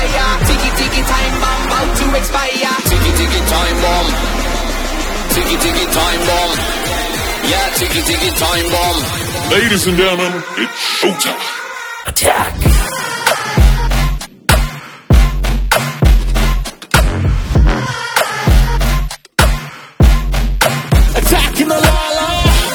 fire. Tiki tiki time bomb about to expire. Tiki tiki time bomb. Tiki tiki time bomb. Yeah, tiki tiki time bomb. Ladies and gentlemen, it's showtime. Attack. Attacking the Lala.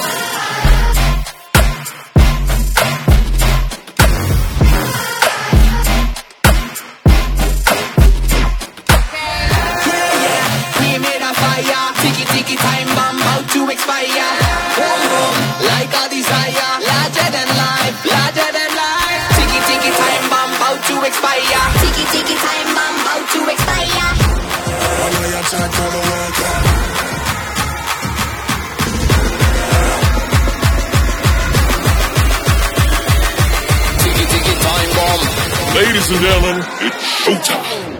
We made a fire. Tiki tiki time bomb about to expire. Boom boom, like a desire. Larger than life, larger than life. Tiki tiki time bomb about to expire. Tiki tiki time bomb about to expire. Tiki tiki time bomb. Ladies and gentlemen, it's showtime.